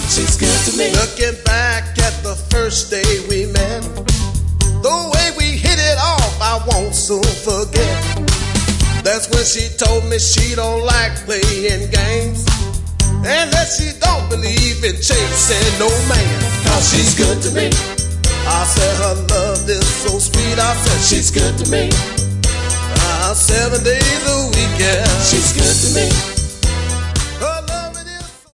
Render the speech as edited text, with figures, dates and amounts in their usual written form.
she's good to me. Looking back at the first day we met, the way we hit it off, I won't soon forget. That's when she told me she don't like playing games, and that she don't believe in chasing no man. Cause she's good to me. I said her love is so sweet. I said she's good to me. 7 days a week, yeah. She's good to me.